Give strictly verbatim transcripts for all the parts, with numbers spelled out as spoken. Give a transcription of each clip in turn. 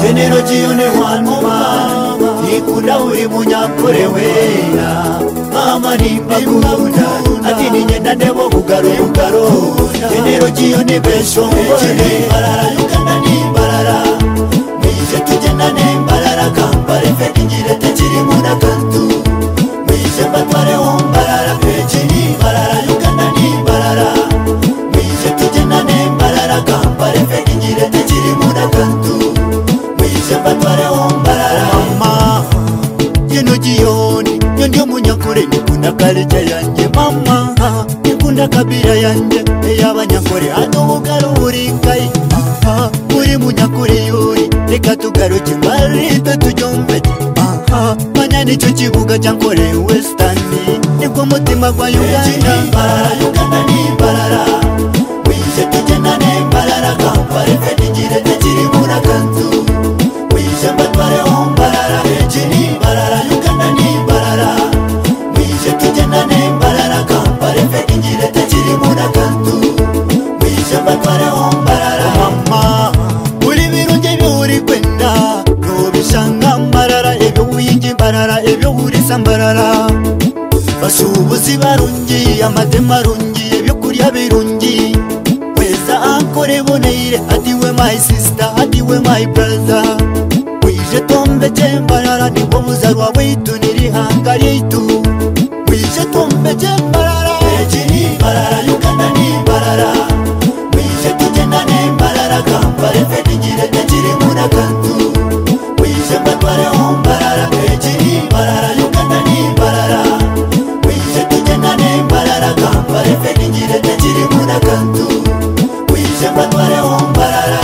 energy yone wanuma ikunda uri munyakore wera mama nimba kuda ati ninyenda ndebo bugaro bugaro energy yone beshongore barara Uganda ni barara mije tugenda ne barara kampare feti ngirete kiri muna kantu mije batware ombarara peji ni barara Uganda ni barara mije tugenda ne barara kampare feti ngirete kiri muna kantu mije batware ombarara mama yeno jioni ndio munyakore nikunda kalija yanje mama nikunda kabira yanje eyabanyakore atubugaro uri kai uri munyakore yuri reka tugaruke marite tujombe manya nicyo kibuga cyankore western niko mutima gwa Uganda Uganda ni barara wije tugenda ne barara kampare feti ngirete kiri muna kantu wije batware ombarara ejini barara Uganda ni barara wije tugenda ne barara kampare feti ngirete kiri muna kantu wije batware ombarara mama uri birunge byuri kwenda nobishanga mbarara ebyo uyingi barara ebyo uri sambarara basubuzi barungi amadema rungi ebyo kurya birungi weza akore boneire ati we my sister ati we my brother wije tombe chembarara nibo muzarwa witu niri hanga litu wije tombe chembarara ejini barara Uganda ni barara wije tugenda ne barara kampare feti ngirete kiri muna kantu wije batware ombarara ejini barara Uganda ni barara wije tugenda ne barara kampare feti ngirete kiri muna kantu wije batware ombarara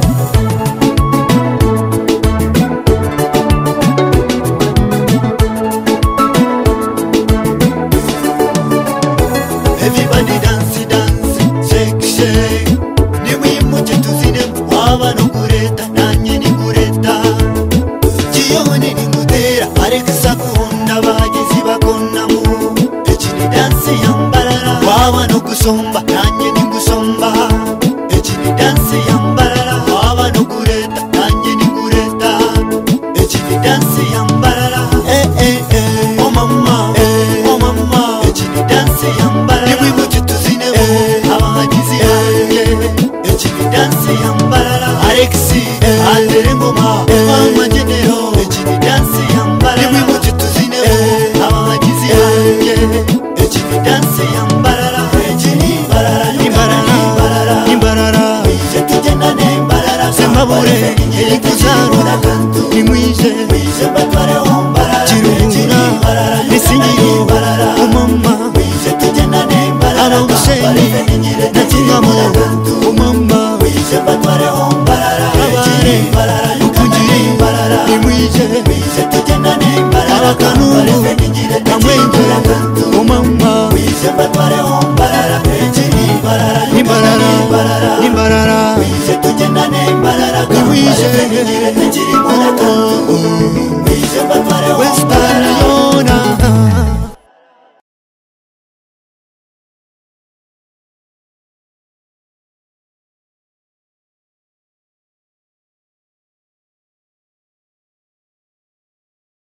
everybody dance dance shake shake ni mwimuche tuzine waba no kureta nanye ni kureta jiyone ni mutera arekisa kuhonda bagizi bakonamu echini dance yambarara waba no kusomba nanye ni kusomba echini dance yambarara waba no kureta nanye ni kureta echini dance yambarara eh eh eh oh mama eh oh mama echini dance yambarara ni mwimuche tuzine abagizi anje echini dance yambarara Alexi andere ngoma mama genero echini dance yambarara ni mwimuche tuzine abagizi anje echini dance yambarara echini barara imbarara imbarara ije tugenda ne imbarara sembabure elikuzarura kantu ni mwije mwije batware ombarara kiruna nisingiro umama mwije tugenda ne imbarara abuseni nakingamo umama mwije batware ombarara kabare ukunjiri ni mwije mwije tugenda ne imbarara kanuru kamwenge